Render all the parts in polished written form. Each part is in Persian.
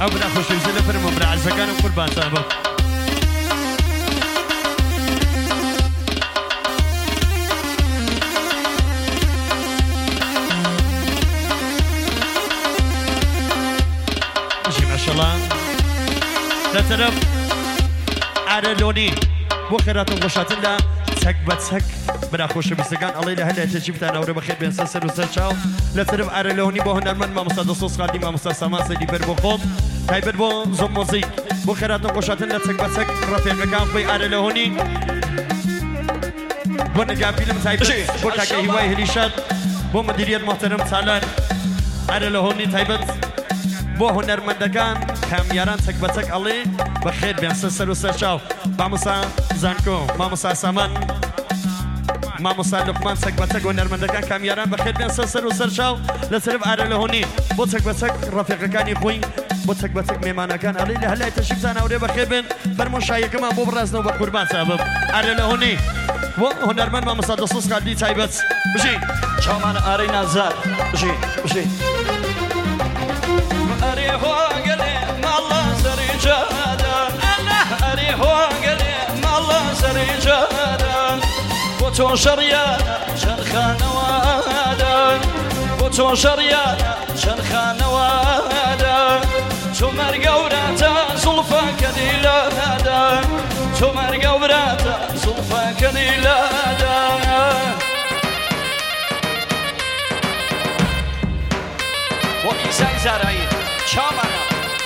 ئەو برا خۆشەویستە لە فرمە برا عەزەکانم قوربانتان بۆ ماشاءالله لە تەرەف ئارەلۆنی بۆ خێراتن خۆشاتن لە چەک بە چەک برا خۆشەویستەکان ئەڵێ لە هەلە تێچی بتانەوەرە بەخێر بێن سەر و سەر چاو لە تەرەف ئارەلۆنی بۆ هونەرمەند مامۆستا دەسۆس خاڵی مامۆستا سامان سەیدی بەر بۆ خۆم تایبەت بۆ زۆم مۆزیک بۆ خێراتن خۆشاتن لە چەک بە چەک ڕەفێنەکان خۆی ئارەلۆنی بۆ نەگافیلم تایبەت بۆ کاکە هیوای هریشات بۆ مدیریەت محتەرەم چالان ئارەلۆنی تایبەت بۆ هونەرمەندەکان کامیاران چەک بە چەک ئەڵێ بەخێر بێن سەر و سەر چاو مامۆستا زانکۆ مامۆستا سامان مامۆستا لوقمان چەک بە چەک هونەرمەندەکان کامیاران بەخێر بێن سەر و سەر چاو لە سەرف ئارەلۆنی بۆ چەک بە چەک ڕەفیقەکانی خۆی بۆ چەک بە چەک مێمانەکان ئەڵێ لە هەلای تەشریفتان ئەورێ بەخێر بێن بەرمۆشایەکەمان بۆ بڕاستنەوە بە قوربان چابم ئارەلۆنی بۆ هونەرمەند مامۆستا دەسۆس خاڵی تایبەت بژین چاومان ئارەی نازار بژین بژین أري هو قلي ما الله سري جادا أري هو قلي ما الله سري جادا وتو شريانا شرخان وادا وتو شريانا شرخان وادا تمر قوراتا زلفا كديلادا تمر قوراتا زلفا كديلادا وإيسان زرايد شامانا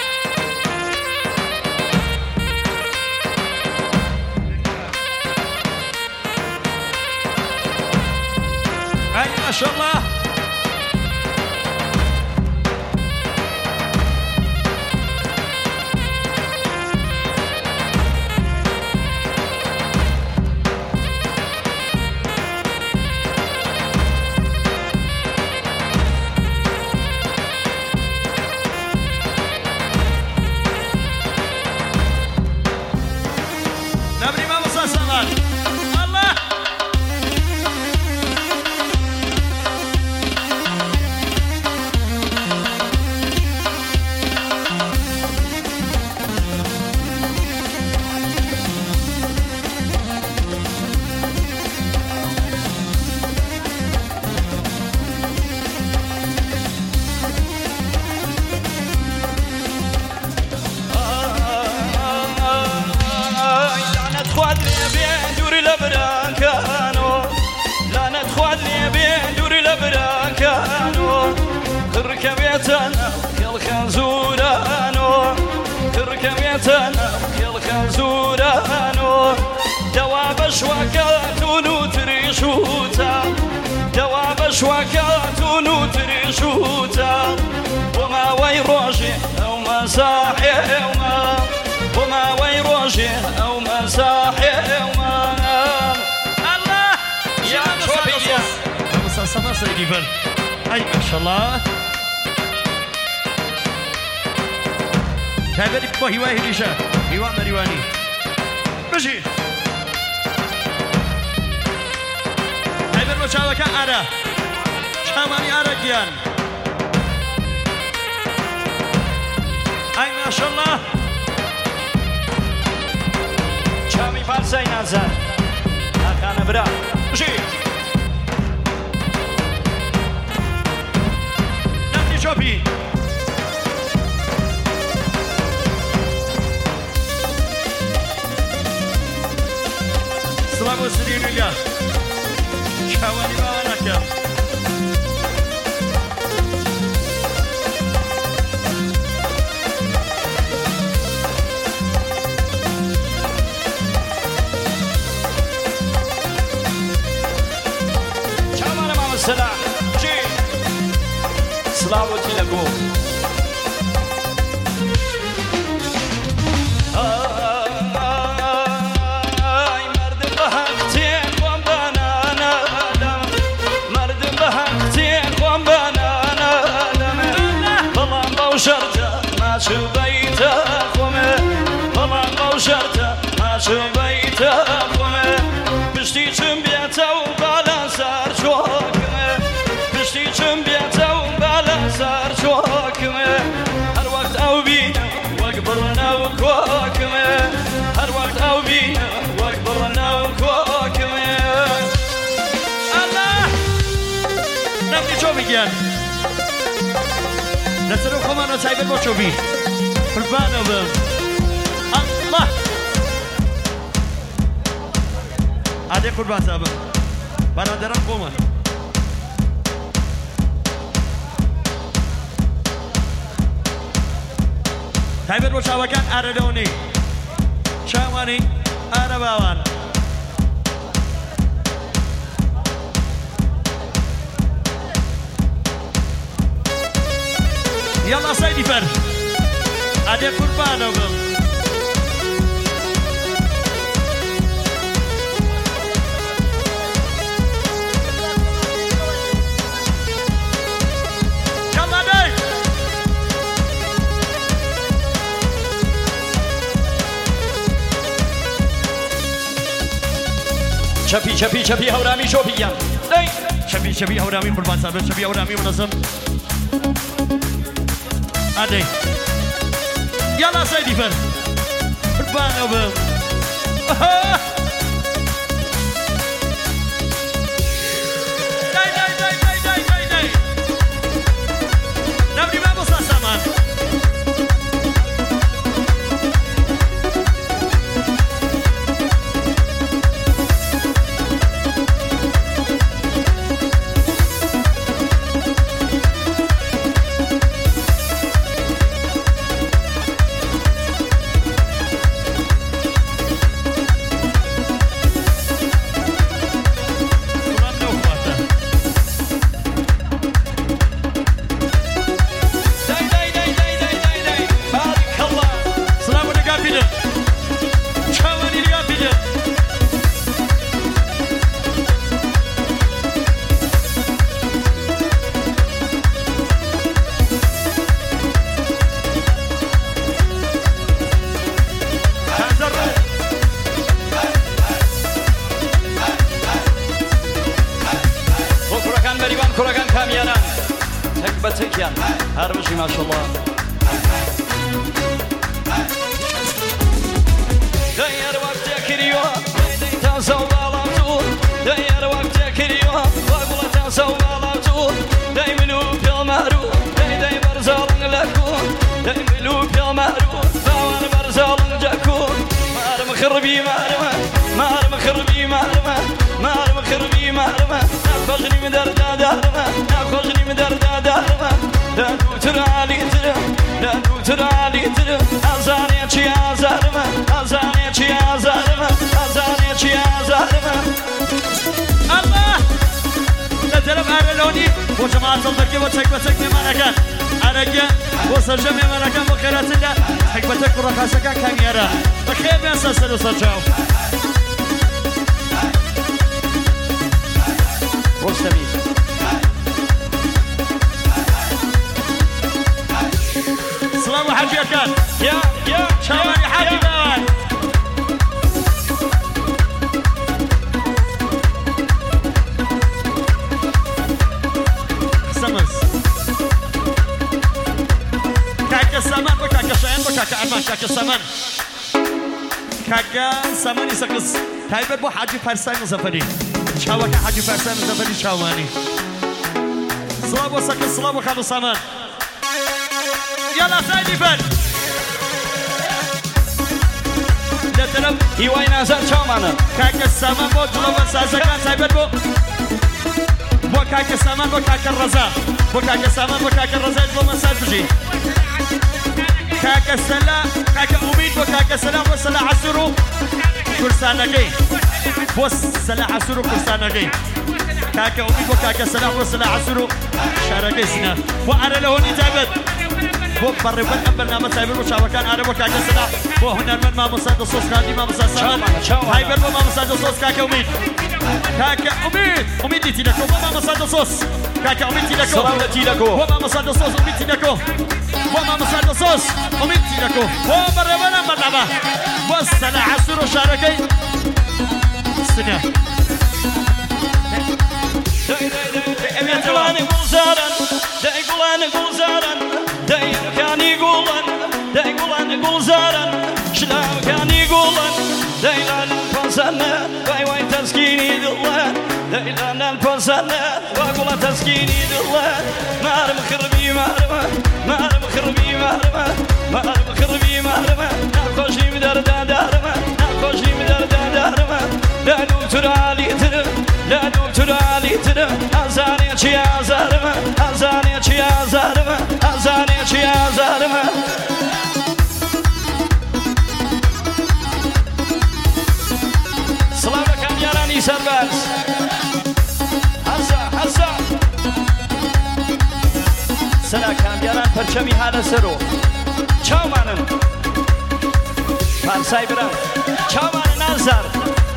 أي ما شاء الله كركبيتنا كل خنزورانو كركبيتنا كل خنزورانو دواب شوكات ونوتريشوتا دواب شوكات ونوتريشوتا وما ويروجي أو مساحي وما ويروجي أو مساحي الله يا شوبيا سما سيدي بل أي ما شاء الله تابعي بو هواي هريشة هوا مريواني بجي تابعي بو شاوكا أرى شاماني أرى جيان أي ما شاء الله شامي فارسي نازل أكان برا بجي نفسي شوبي سلام وسليم الله شاواني بارك شاواني مام السلام جي سلاوتي لكم شبيت أخومه والله قوشرته ما شبيت أخومه بشتي جنبيته وبالا صار شوكمه بشتي جنبيته وبالا صار شوكمه هر وقت أو بينا بەڕێوەیان لەسەر خۆمانە تایبەت بۆ چۆبی قوربانە بم الله ئادێ قوربانە بم بەرادەران خۆمان تایبەت بۆ چاوەکان ئارە لەونەی چاوانی ئارە باوان يلا سيدي فر عادي قربانه بم يلا داي شبي هورامي شوبيان داي شبي هورامي قربان صاحب شبي هورامي منظم عادي يلا سيدي فر قربانه بم داي نبني ما بصا سامان كركان كاميانا تكبتكيان هرمشي ما شاء الله داير وقتك اليوم تنسوا بالامتو داير وقتك اليوم وقبل تنسوا بالامتو داي ملوك يا مهرو داي برزال لكون داي ملوك يا مهرو فاوان برزال جاكون مارم خربي مارم خربي مارم خربي ناخذني من دردا دارما ناخذني من دردا دارما لا دوتر علي ترى أزاني شي أزارما الله لا ترى أرلوني وجماعة البركة وتكبتك بمانكان أرجع وسرجع بمانكان وخيراتنا حكبتك ورخاصك كان يرى بخير من سلسلة وسرجاو مستميت سلام حاجي كان يا شاوري حاجي باوان سمس كاكا سامان وكاكا شاين وكاكا عمان كاكا سامان كاكا سامان يسقس تايبت بو حاجي فرسان مزفري شاوكا حاجي فرسان مزفري شاواني سلام وسقس سلام وخالو سامان يلا سيدي فن لا تلم هواي نازل شامانا كاكا سامان بو جلوة سازكان تايبت بو كاكا سامان بو كاكا الرزا بو كاكا سامان بو كاكا الرزا يجلو من سالفجي كاكا سلا كاكا أميد بو كاكا سلا بو سلا عسرو كرسانكي بو سلا عسرو كرسانكي كاكا أميد بو كاكا سلا بو سلا عسرو شاركي سنا وأنا لهوني تابت بو بريبان برنامج تايبر وشاوكان أنا بو كاكا سلا بو هنرمن ما مصاد الصوص خاندي ما مصاد سلام تايبر بو ما مصاد الصوص كاكا أميد كاكا أميد تيلكو بو ما مصاد الصوص كاكا أميد تيلكو سلام تيلكو بو ما مصاد الصوص أميد تيلكو بو ما مصاد الصوص أميد تيلكو بو بريبان برنامج بو سلا عسرو شاركي سنة يقولان قلزارا يقولان قلزارا كان يقولان قلزارا شلام كان يقولان دايلان الفنسان واي تسكيني دلان دايلان الفنسان زلة وأقول تسكيني دلة مارم خربي مارمة مارم خربي مارمة مارم خربي مارمة ناقوشي مدردا دارمة ناقوشي مدردا دارمة لا دكتور علي ترم لا دكتور علي ترم أزاني شي أزارمة أزاني شي أزارمة أزاني شي أزارمة سلامك يا راني سرباز حسا سلا کامیاران پرچمی هاده سرو چاو مانن پارسای برم چاو مانن نظر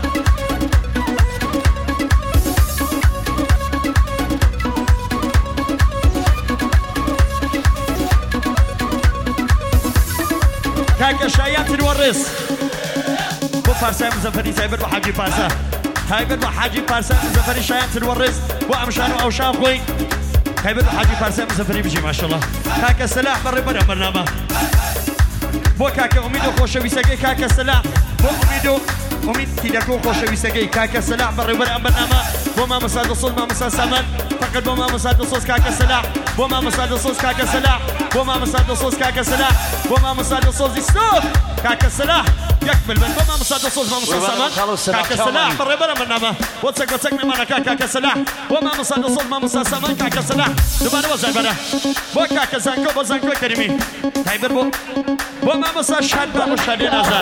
كاكا شايات الورس بو فارسان مزفري تايبر وحاجي فارسا تايبر وحاجي فارسان مزفري شايات الورس وامشان واوشان خوي تايبر وحاجي فارسان مزفري بيجي ما شاء الله كاكا سلاح بري برا برنامه بو كاكا اميدو خوشوي ساقي كاكا سلاح بو اميدو اميد تيدكو خوشوي ساقي كاكا سلاح بري برا برنامه بو ما مساد الصوت ما مساد سمن فقط بو ما مساد الصوت كاكا سلاح بو ما مساد الصوت كاكا سلاح بو ما مساد الصوت كاكا سلاح بو ما مساد الصوت يستوب كاكا سلاح يكمل من بو ما مساد الصوت ما مساد سمن كاكا سلاح بري برا برنامه وتسق من معنا كاكا سلاح بو ما مساد الصوت ما مساد سمن كاكا سلاح دوباره وزن برا بو كاكا زنكو بو زنكو كريمي تايبر بو ما مساد شاد بو شاد نزار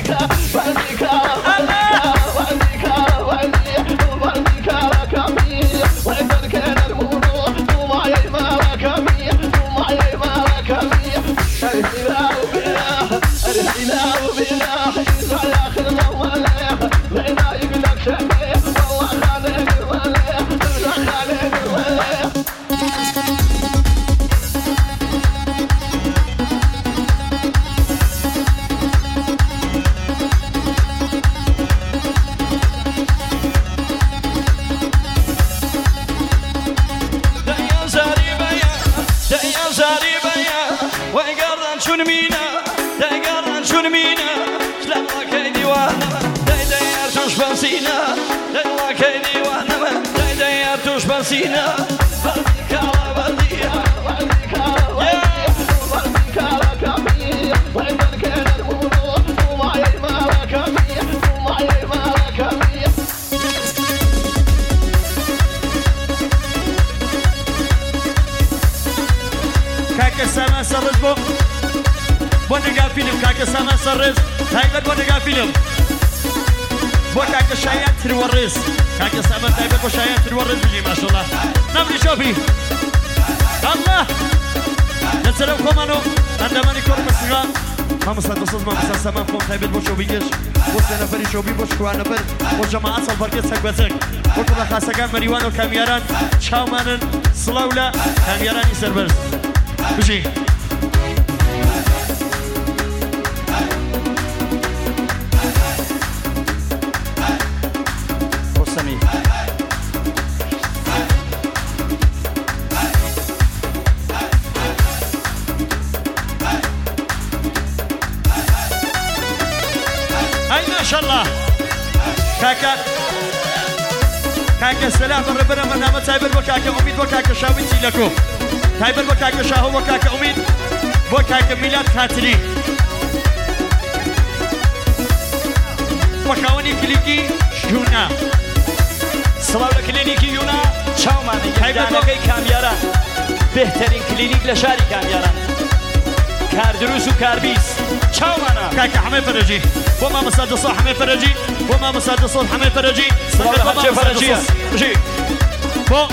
Basina, كاكا سما سرز بو بونجا فيلم كاكا سما سرز تايبر بونجا فيلم بو كاكا شايات تروريس كاكا سما تايبر بو شايات تروريس بيجي ما شاء الله نبني شوفي الله نسلم كومانو عندما نكون مسيغا ما مساد صوص ما مساد سما فوق تايبر بو شو بيجيش بو سنفري شو بي بو شكوان نفر بو جماعة صفرقيت سك بسك بو كل خاصة كان مريوان وكاميران شاومانن سلاولا كاميران يسربرز بيجي رسمي اي ما شاء الله كاكا سلاح بربنا برنامج تايبر وكاكا اميد وكاكا شاوي تيلكو تايبر وكاكا شاهو وكاكا اميد وكاكا ميلاد خاطري وكاوني كليكي شونا سلام کلینیکی یونا چاومانه یکدانگی کامیاران بهترین کلینیک لشاری کامیاران کاردروس و کاربیس چاومانه كاكا حمي فرجي وما مساد صح حمي فرجي وما مساد صح حمي فرجي سلام حمي فرجي جي بو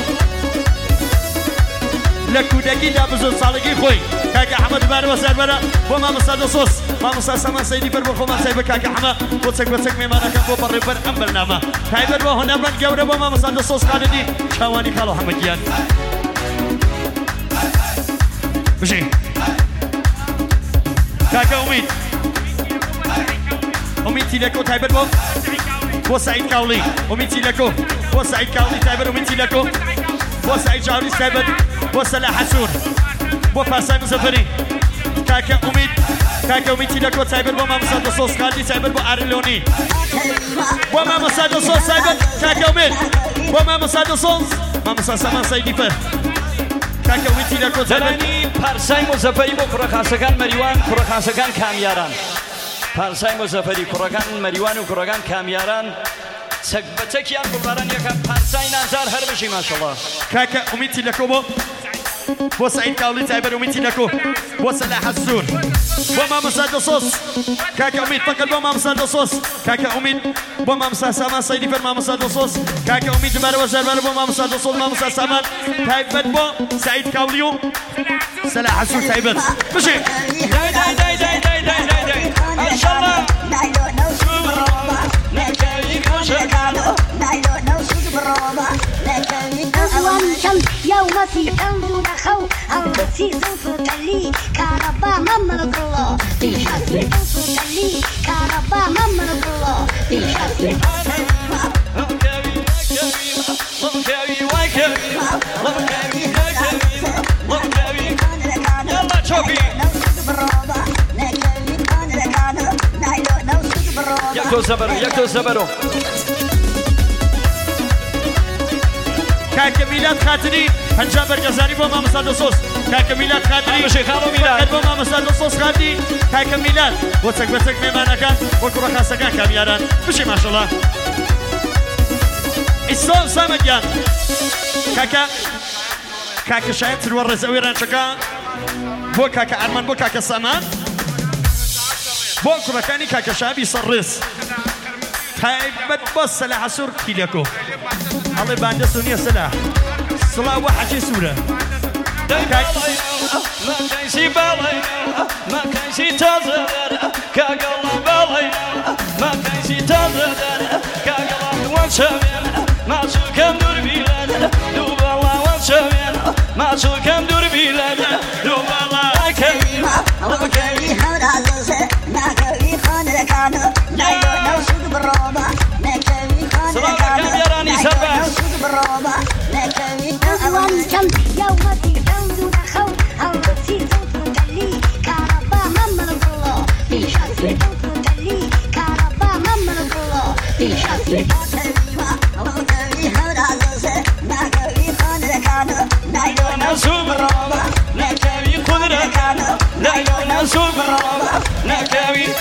لكودكي دابزو صالحي خوي كاكا حمد بار وسر برا وما مساد صوص ما مساد سما سيدي بربو خما سيب كاكا حما وتسك ميمانا كان بو بربر ام برنامه تايبر بو هنا بن جوره وما مساد صوص خالدي شاواني خالو حمديان بشي كاكا اميد تيلكو تايبر بو سعيد كاولي اميد تيلكو بو سعيد كاولي تايبر اميد تيلكو بو سعيد جاولي تايبر بو سلاح حسون بو فاساي مزفري كاكا اميد تيلكو تايبر بو ما مساد صوص خالدي تايبر بو ارلوني بو ما مساد صوص تايبر كاكا اميد وما مساعد صوص ما مساعد سامان سيدي فر كاكا ويتي لكو زلاني پارسای مزفری بو کوڕەخاسەکان مەریوان کوڕەخاسەکان کامیاران پارسای مزفری کوڕەکان مەریوان و کوڕەکان کامیاران چەک بەچەکیان گوڵداران یەکە پارسای نازار هەر بشی ماشەڵڵا كاكا وميتي لكو بو سعيد كاولي تايبر وميتي لكو بو سلاح السور وما مساعد صوص كاكا وميت فقط بو مساعد صوص كاكا وميت بو مساعد سامان سيدي فر ما مساعد صوص كاكا وميت بار وزر بار بو مساعد صوص ما مساعد سامان تايبر بو سعيد كاوليو سلاح السور تايبر مشي داي داي داي داي داي داي داي داي ان شاء الله يوم في أنظر خو أو في زنف تلي كهرباء ممر الله في حسب زنف تلي كهرباء ممر الله في حسب يلا شوفي يكتو زبرو كاكا ميلاد خاطري هنجا برجزاري بو ما مساعد صوص كاكا ميلاد خاطري مشي خالو ميلاد بو ما مساعد صوص خاطري كاكا ميلاد وتك بتك ميمانا كان وكرة خاصة كان كاميران مشي ما شاء الله الصوم سامجان كاكا شايف تروى الزويران شكا بو كاكا أرمان بو كاكا سامان بو كرة كاني كاكا شابي صرص هاي بس سلاح سور كيليكو الله باند سونيا سلاح سلاح وحشي سورة ما كاينشي بالي ما كاينشي تازر كاقلا بالي ما كاينشي تازر كاقلا وانشامين ما شو كم دور بيلاد دوب الله وانشامين ما شو كم دور بيلاد دوب الله كريم الله كريم هذا زوجة ما كريم خانة كانوا لا ينوشوا بالروضة ما كريم خانة كانوا لا ينوشوا بالروضة ما كريم كم يوم في أنظر خو أو في زوج تلي كهرباء ممر الله في حسب زوج تلي كهرباء ممر الله في حسب الله كريم هذا زوجة ما كريم خانة كانوا لا ينوشوا بالروضة لا كريم قدرة كانوا لا ينوشوا بالروضة لا كريم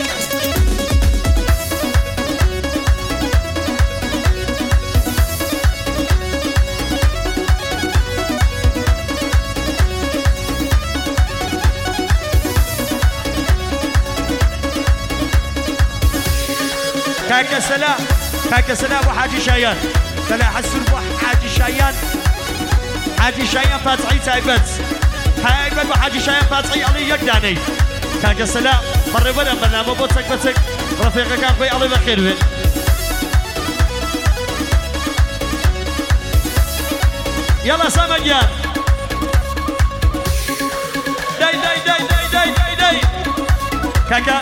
كاكا سلاح وحاجي شايان سلاح السلب وحاجي شايان حاجي شايان فاتحي تايبت تايبت وحاجي شايان فاتحي علي يقداني كاكا سلاح مرة بنا برنامج بوتك بتك رفيقك كان في علي بخير بي يلا سامجيان داي داي داي داي داي داي داي كاكا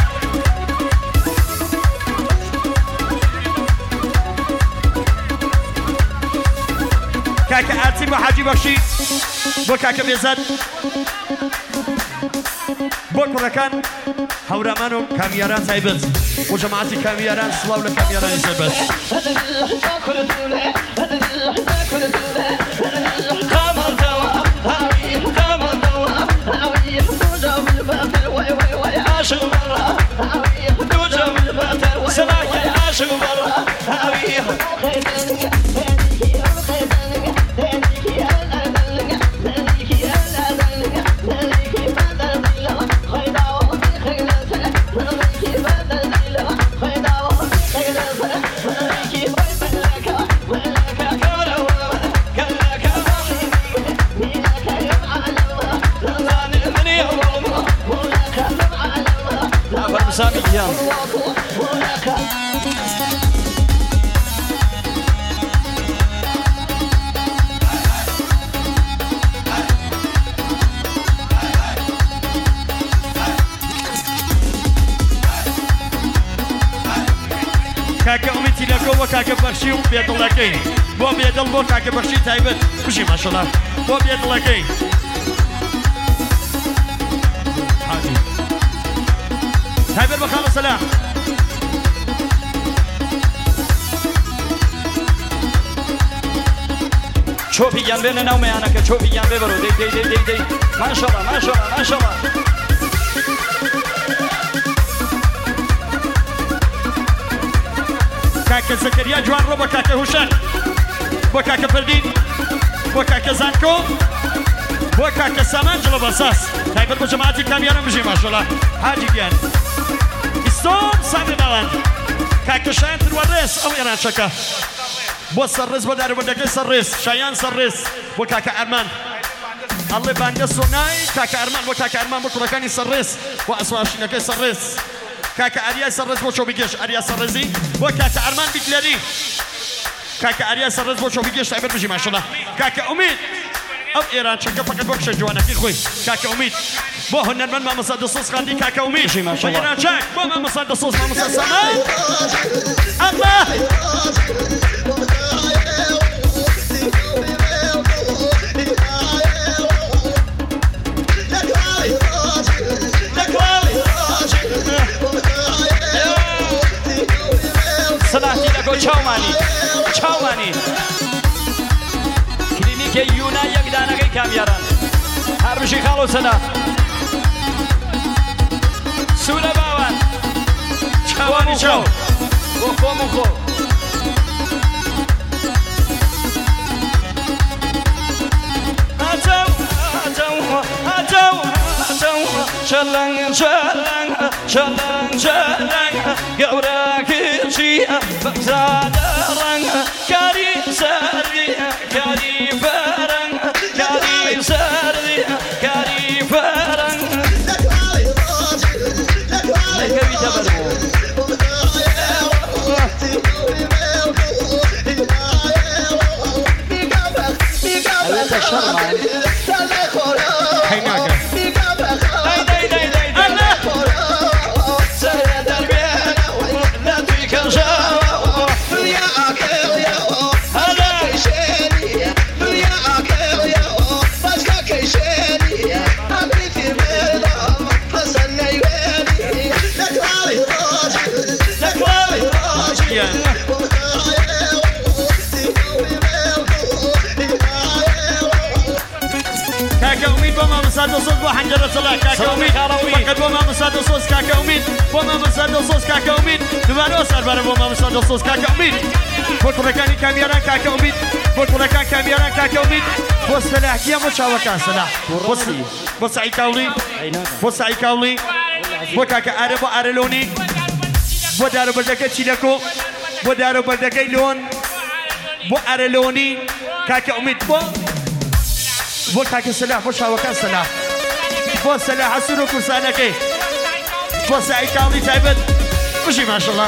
كاكا آتي وحاجي بخشي بو كاكا بيزاد بو كركان هورامانو كاميران سايبت وجماعتي كاميران سلاو لكاميران سايبت سامي جيان كاكا أمتي لكو وكاكا بخشي وبيد الله كين بو بيد الله كاكا بخشي تايبت بشي ما شاء الله بو بيد الله كين تايبت بخالة سلام چۆپی گیان بێنە ناومەیانەکە چۆپی گیان بێ بەرەوە دەی ماشەڵڵا ماشەڵڵا ماشەڵڵا کاکە زەکەریا جوان ڕۆ بۆ کاکە هوشەن بۆ کاکە فەردین بۆ کاکە زانکۆ بۆ کاکە سامان جڵە بەساس تایبەت بۆ جەماعەتی کامیانە بژێ ماشەڵڵا حاجی گیان ئیستۆم سامی باڵان کاکە شایان تروەڕێز ئەو ئێرانچەکە بۆ سەرڕێز بۆ دارەبەندەکەی سەرڕێز شایان سەرڕێز بۆ کاکە ئەرمان ئەڵێ بانگە سۆنای کاکە ئەرمان بۆ کاکە ئەرمان بۆ کوڕەکانی سەرڕێز بۆ ئەسواشینەکەی سەرڕێز کاکە ئەریای سەرڕێز بۆ چۆبیگەش ئەریا سەرڕێزی بۆ کاکە ئەرمان بیکلەری کاکە ئەریای سەرڕێز بۆ چۆبیگەش تایبەت بژی ماشەڵڵا کاکە ئومید ئەو ئێرانچەکە فەقەت بۆ کشە جوانەکەی خۆی کاکە ئومید بۆ هونەرمەند مامۆستا دەسۆز خاندی کاکە ئومید بۆ ئێرانچاک بۆ مامۆستا دەسۆز مامۆستا سامان ئەڵڵا سلاحی لەگۆ چاومانی کلینیکە یونا یەکدانەکەی کامیاران هەربژی خاڵ و سەلا سوورە باوان چاوانی چاو بۆ خۆم و خۆ چەلەنگ گەورەکشی بەزادە ڕەنگ کاری سەردی کاری فەرەنگ کاری سەردی کاری فەرەنگ نەکەویتە بەرەوە ئەوێتە شەڕمان هەیناکە کاکە ئومید بۆ مامۆستا دەسۆز بۆ حەنجەرە سەلا کاکە ئومید فەقەت بۆ مامۆستا دەسۆز کاکە ئومید بۆ مامۆستا دەسۆز کاکە ئومید دوبارەوە سەربارە بۆ مامۆستا دەسۆز کاکە ئومید بۆ کوڕەکانی کامیاران کاکە ئومید بۆ کوڕەکان کامیاران کاکە ئومید بۆ سەلاحیە بۆ چاوەکان سەلاح بۆ سعی کاوڵی بۆ سعی کاوڵی بۆ کاکە ئارە بۆ ئارەلۆنی بۆ دارۆبەردەکە چیلەکۆ بۆ دارۆبەردەکەی لۆن بۆ ئارەلۆنی کاکە ئومید بۆ کاکە سەلاح بۆ چاوەکان سەلاح بۆ سەلاح حەسوون و کورسانەکەی بۆ سعی کاوڵی تایبەت بژی ماشەڵڵا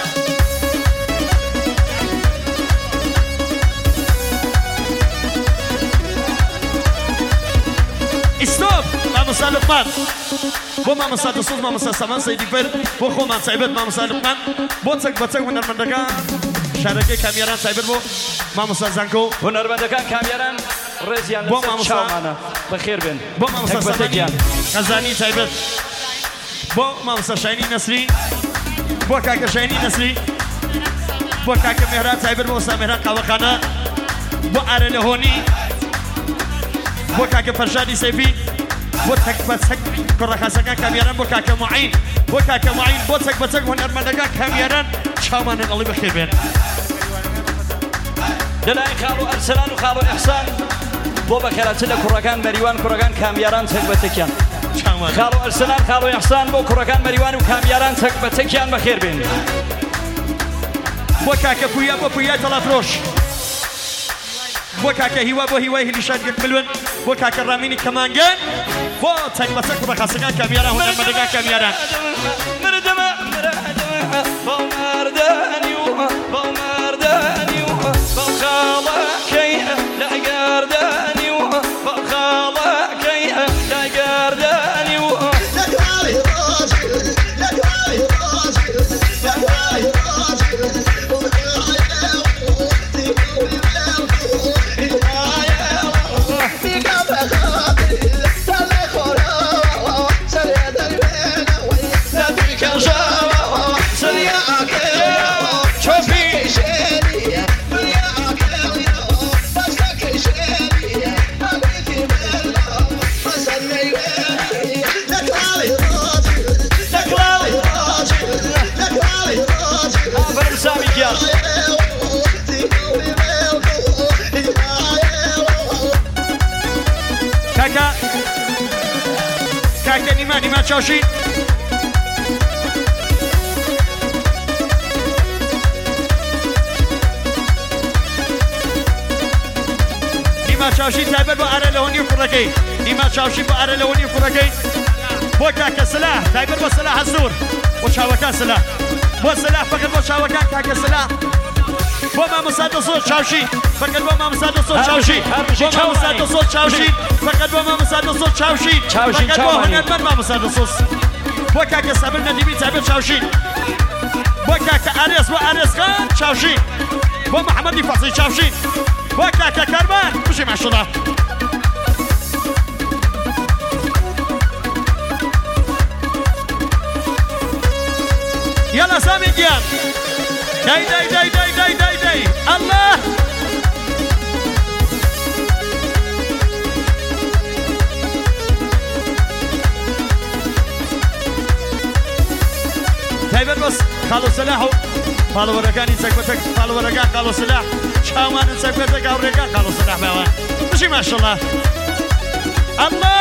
ئیستۆپ مامۆستا لوقمان بۆ مامۆستا دەسۆز مامۆستا سامان سەیدیفەر بۆ خۆمان تایبەت مامۆستا لوقمان بۆ چەک بە چەک هونەرمەندەکان شارەکەی کامیاران تایبەت بۆ مامۆستا زانکۆ هونەرمەندەکان کامیاران ڕێزیان بۆ مامۆستا چاومانە بەخێر بن بۆ مامۆستا سەمەنی قەزانی تایبەت بۆ مامۆستا شاینی نەسری بۆ کاکە شاینی نەسری بۆ کاکە مێهران تایبەت بۆ ئۆستا مێهران قاوەخانە بۆ ئارە لە هۆنی بۆ کاکە فەرشادی سەیفی بۆ چەک بە چەک کوڕەخاسەکان کامیاران بۆ کاکە معین بۆ کاکە معین بۆ چەک بە چەک هونەرمەندەکان کامیاران چاومانن ئەڵی بەخێر بێن لەلای خاڵ و ئەرسەلان و خاڵ و ئەحسان بۆ بەخێراتە لە کوڕەکان مەریوان کوڕەکان کامیاران چەک بە چەکیان خاڵ و ئەرسەلان خاڵ و ئەحسان بۆ کوڕەکان مەریوان و کامیاران چەک بە چەکیان بەخێر بێن بۆ کاکە پویا بۆ پویای تەڵافرۆش بۆ کاکە هیوا بۆ هیوای هلیشان گەک ملون بۆ کاکە ڕامینی کەمانگەن بۆ چەک بە چەک کوڕەخاسەکان کامیاران هونەرمەندەکان کامیاران مردەمە بۆ مردانی و بۆ مردانی و بۆ خاڵەکەی لەگەردانی و بۆ خاڵەکەی لەگەردانی و Let me چاوشین نیما چاوشین تایبەت بۆ ئارە لەوەنی و کوڕەکەی نیما چاوشین بۆ ئارە لەوەنی و کوڕەکەی بۆ کاکە سلاح تایبەت بۆ سلاح هەزور بۆ چاوەکان سلاح بۆ سلاح فقط بۆ چاوەکان کاکە سلاح بۆ مامۆستا دۆسۆ چاوشین فقط بۆ مامۆستا دۆسۆ چاوشین بۆ مامۆستا دۆسۆ چاوشین فقط بۆ مامۆستا دۆسۆ چاوشین فقط بۆ هونەرمەند مامۆستا دۆسۆس بۆ کاکە سەبر نەدیمی تایبەت چاوشین بۆ کاکە ئارێز بۆ ئارێزخان چاوشین بۆ محەممەدی فەزی چاوشین بۆ کاکە کارمان بژی ماشڵە يلا سامي جيان داي داي داي داي داي داي داي الله تايبر بس خالو سلاحو خالو ورقاني سكوتك خالو ورقان خالو سلاح شامان سكوتك او رقان خالو سلاح بوا ماشي ما شاء الله الله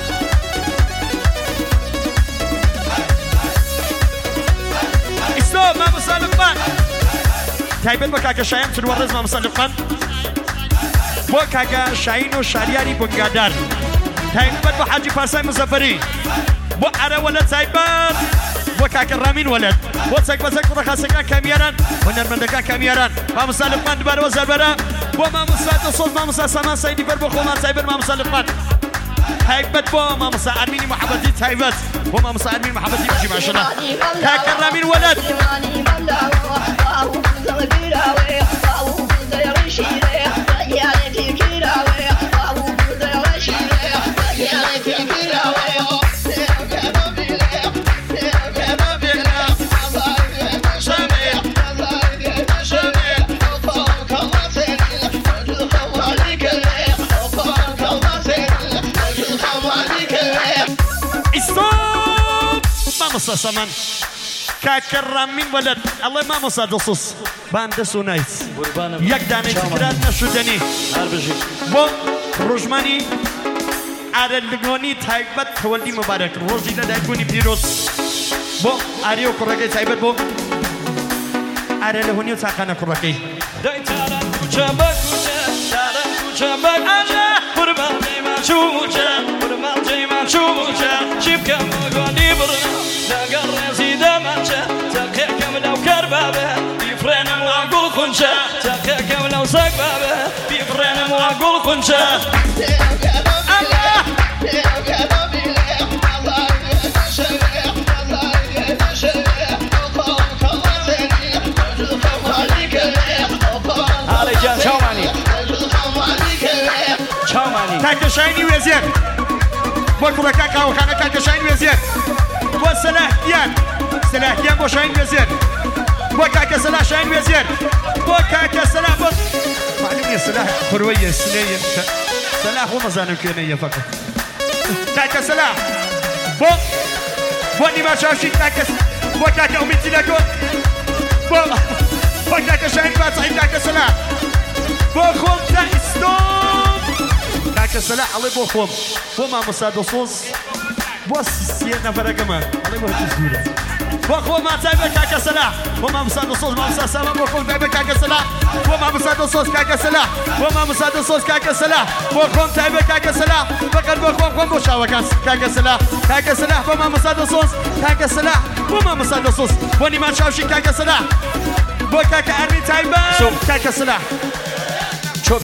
ما مسلمان تایبەت بە کاکە شایان فرورز ما مسلمان بۆ کاکە شاهین و شاریاری بنگادار تایبەت بە حاجی پارسای مزەفەری بۆ ئارە وەلەد تایبەت بۆ کاکە ڕامین وەلەد بۆ چەک بەچەک ڕەخاسەکان کامیاران هونەرمەندەکان کامیاران ما مسلمان دوبارەوە زەربەرە بۆ مامۆستا دۆسۆز مامۆستا سامان سەیدی بەر بۆ خۆمان تایبەت ما مسلمان تایبەت بۆ مامۆستا ئەرمینی محەممەدی تایبەت بۆ مامۆستا ئەرمین محەممەدی بژی ماشەڵە کاکە ڕامین وەلەد مامۆستا سامان کاکە ڕامین وەلەد ئەڵێ مامۆستا دڵسوس باندەس و نایت یەک دانەی تکرات نەشودەنی بۆ ڕۆژمانی ئارە لەگۆنی تایبەت تەوەلدی مبارەک ڕۆژی لەدایکبوونی پیرۆز بۆ ئارێ و کوڕەکەی تایبەت بۆ ئارە لە هۆنی و چاقانە کوڕەکەی تقيكم لو ساق بابه بيفرن واقول خنشه هذا جان شوماني شوماني کاکە شاینی وێزێر بۆ کوڕەکە کاوەخانە کاکە شاین وێزێر بۆ سەلاحیان سەلاحیان بۆ شاین وێزێر بۆ کاکە سەلاح شاین وێزێر بۆ کاکە سەلاح بۆ معلوم نییە سەلاح خوروەیە سلەیە سەلاح بۆ مەزانم کوێنەیە فەقەت کاکە سەلاح بۆ نیما چاوشین بۆ کاکە ئومیدی لەگۆ بۆ کاکە شاین باسەحی کاکە سەلاح بۆ خۆم تا ئیستۆم کاکە سەلاح ئەڵێ بۆ خۆم بۆ مامۆستا دۆسۆز بۆ سێ نەفەرەکەمان ئەڵێ بۆ هەتی زورە بۆ خۆمان تایبەت کاکە سەلاح بۆ مامۆستا دۆسۆز مامۆستا سامان بۆ خۆم تایبەت کاکە سەلاح بۆ مامۆستا دۆسۆز کاکە سەلاح بۆ مامۆستا دۆسۆز کاکە سەلاح بۆ خۆم تایبەت کاکە سەلاح فقط بۆ خۆم بۆ چاوەکان کاکە سەلاح کاکە سەلاح بۆ مامۆستا دۆسۆز کاکە سەلاح بۆ مامۆستا دۆسۆز بۆ نیما چاوشین کاکە سەلاح بۆ کاکە ئەرمین تایبەت کاکە سەلاح